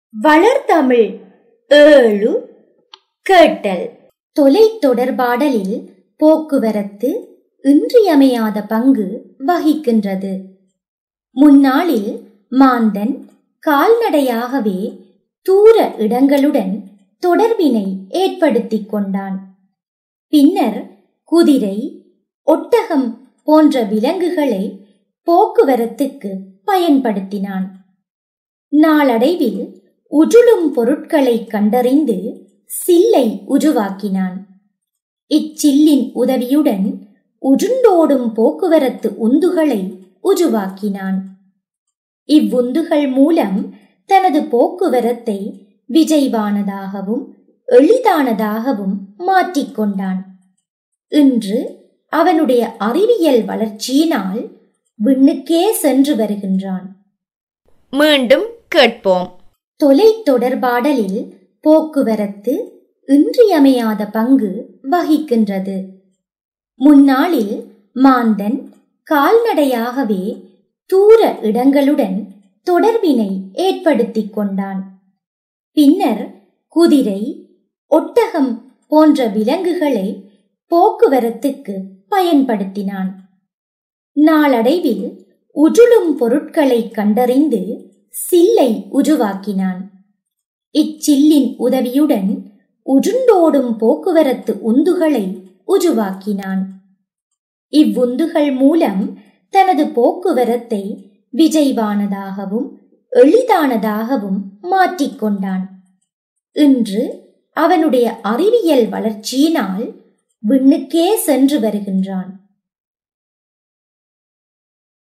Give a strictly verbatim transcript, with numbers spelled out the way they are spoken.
வளர்தமிழ் ஏழு கேட்டல். தொலை தொடர்பாடலில் போக்குவரத்து இன்றியமையாத பங்கு வகிக்கின்றது. முன்னாளில் மாந்தன் கால்நடையாகவே தூர இடங்களுடன் தொடர்பினை ஏற்படுத்திக் கொண்டான். பின்னர் குதிரை, ஒட்டகம் போன்ற விலங்குகளை போக்குவரத்துக்கு பயன்படுத்தினான். நாளடைவில் உருளும் பொருட்களை கண்டறிந்து சில்லை உருவாக்கினான். இச்சில்லின் உதவியுடன் உருண்டோடும் போக்குவரத்து உந்துகளை உருவாக்கினான். இவ்வுந்துகள் மூலம் தனது போக்குவரத்தை விரைவானதாகவும் எளிதானதாகவும் மாற்றிக்கொண்டான். இன்று அவனுடைய அறிவியல் வளர்ச்சியினால் விண்ணுக்கே சென்று வருகின்றான். மீண்டும் கேட்போம். தொலை தொடர்பாடலில் போக்குவரத்து இன்றியமையாத பங்கு வகிக்கின்றது. முன்னாளில் மாந்தன் கால்நடையாகவே தூர இடங்களுடன் தொடர்பினை ஏற்படுத்திக் கொண்டான். பின்னர் குதிரை, ஒட்டகம் போன்ற விலங்குகளை போக்குவரத்துக்கு பயன்படுத்தினான். நாளடைவில் உருளும் பொருட்களை கண்டறிந்து சில்லை உருவாக்கினான். இச்சில்லின் உதவியுடன் உருண்டோடும் போக்குவரத்து உந்துகளை உருவாக்கினான். இவ்வுந்துகள் மூலம் தனது போக்குவரத்தை விரைவானதாகவும் எளிதானதாகவும் மாற்றிக்கொண்டான். இன்று அவனுடைய அறிவியல் வளர்ச்சியினால் விண்ணுக்கே சென்று வருகின்றான்.